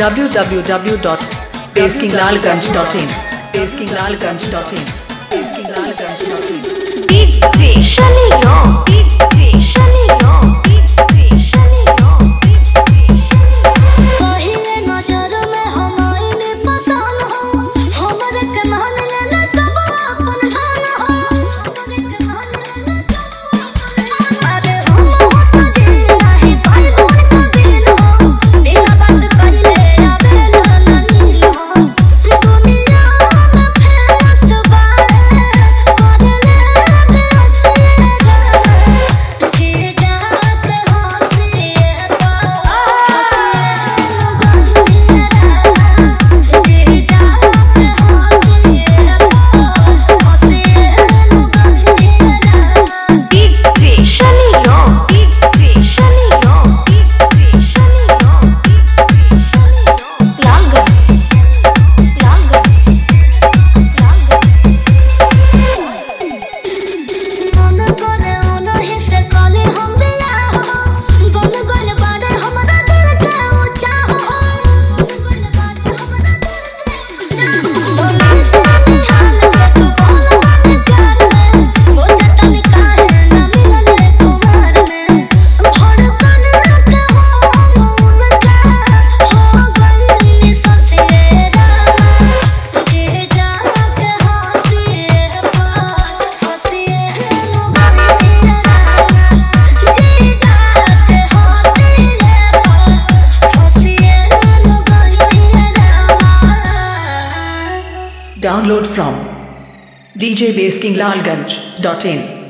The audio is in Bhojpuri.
www.baskinlalganj.in DJ Shalom, DJ Shalom, DJ Shalom, पहिले नजर में हमारे पसंद हो, हमरे के मान लेला सब अपन धन हो, हमरे के मान लेला सब अपन धन। अरे हम होत जी नाही पाई बोल कबीर हो, बिना बात कइले आवेला ननी हो, दुनिया में फेमस बारे करले Download from djbaskinlalganj.in